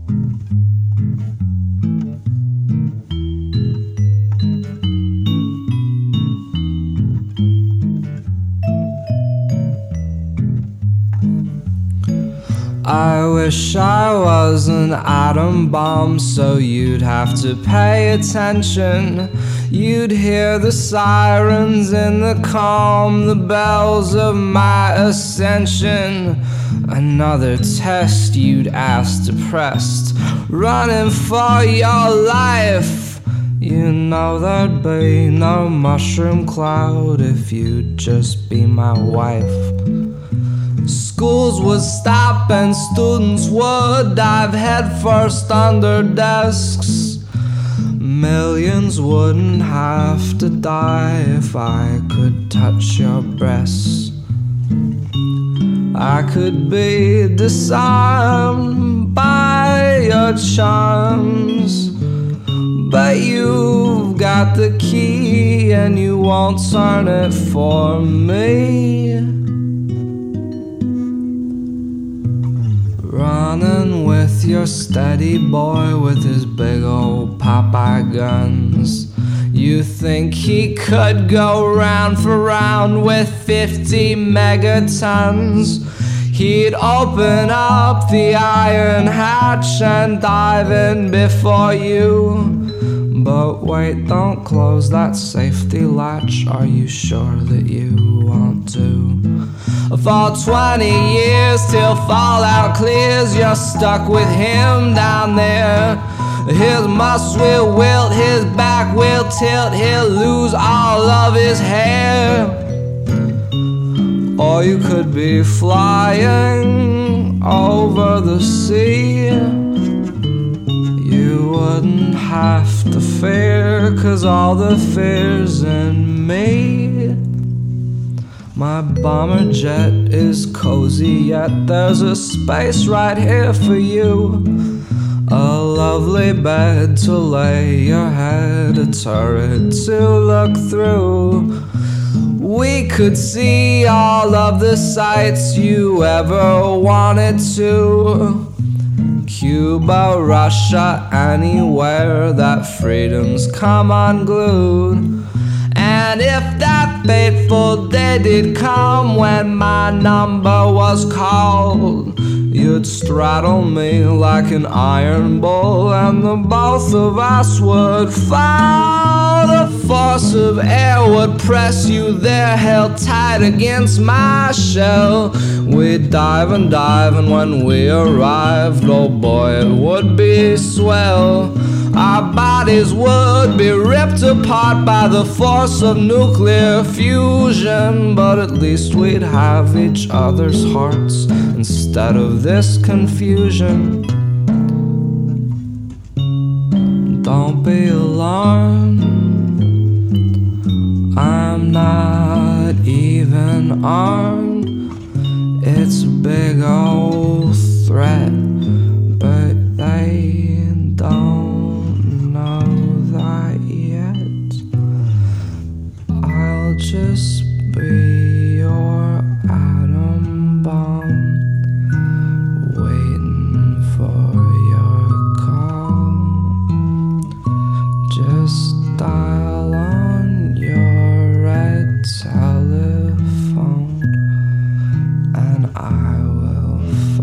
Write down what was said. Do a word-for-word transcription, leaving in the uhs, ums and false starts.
I wish I was an atom bomb so you'd have to pay attention. You'd hear the sirens in the calm, the bells of my ascension. Another test you'd ask depressed, running for your life. You know there'd be no mushroom cloud if you'd just be my wife. Schools would stop and students would dive headfirst under desks. Millions wouldn't have to die if I could touch your breasts. I could be disarmed by your charms, but you've got the key and you won't turn it for me. Running with your steady boy with his big old Popeye guns. You think he could go round for round with fifty megatons? He'd open up the iron hatch and dive in before you. But wait, don't close that safety latch. Are you sure that you want to? For twenty years till fallout clears, you're stuck with him down there. His muscle will wilt, his back will tilt, he'll lose all of his hair. Or you could be flying over the sea. You wouldn't have to fear, 'cause all the fear's in me. My bomber jet is cozy, yet there's a space right here for you. A lovely bed to lay your head, a turret to look through. We could see all of the sights you ever wanted to. Cuba, Russia, anywhere that freedom's come unglued. And if that fateful day did come when my number was called, you'd straddle me like an iron bull and the both of us would fall. The force of air would press you there, held tight against my shell. We'd dive and dive, and when we arrived, oh boy, it would be swell. Our bodies would be ripped apart by the force of nuclear fusion, but at least we'd have each other's hearts instead of this confusion. Don't be alarmed, I'm not even armed. It's a big old threat, but they don't know that yet. I'll just be your atom bomb, waiting for your call. Just dial on your red telephone and I will